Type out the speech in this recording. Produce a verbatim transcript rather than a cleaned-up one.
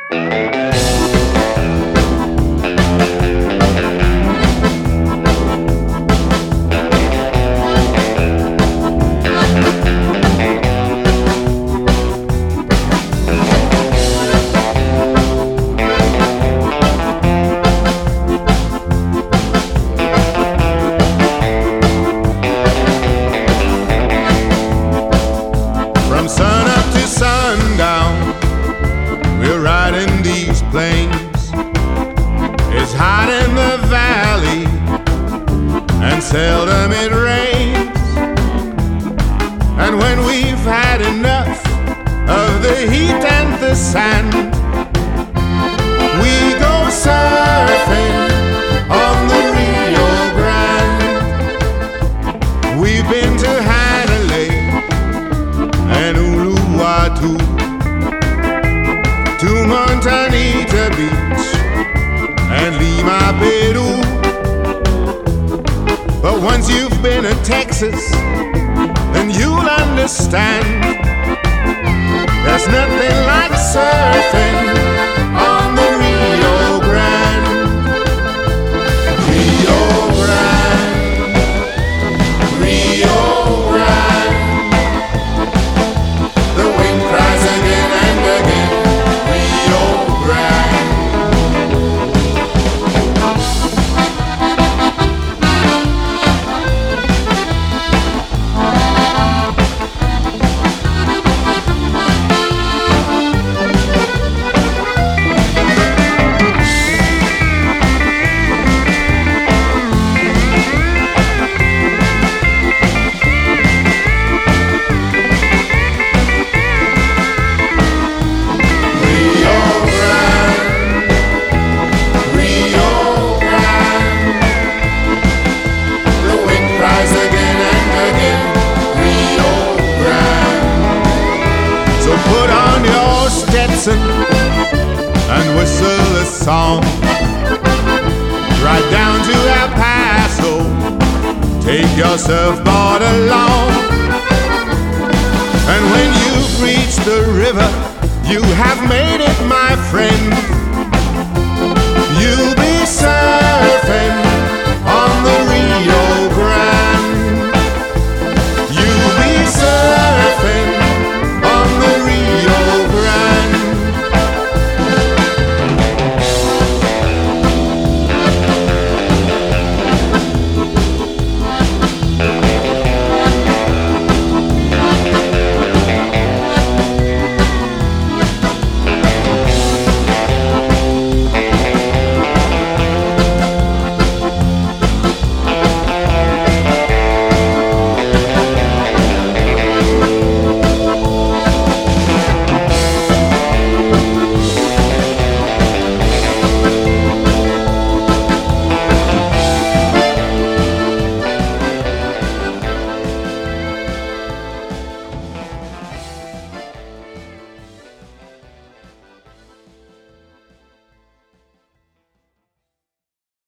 Plains. It's hot in the valley and seldom it rains. And when we've had enough of the heat and the sand, we go surfing on the Rio Grande. We've been to Hanalei and Uluwatu, to Montanita Beach and Lima, Peru. But once you've been to Texas, then you'll understand there's nothing like surfing on the Rio Grande. Rio Grande, Rio Grande. The wind cries again and again. And whistle a song right down to El Paso. Take your surfboard along, and when you've reached the river, you have made it, my friend. You'll be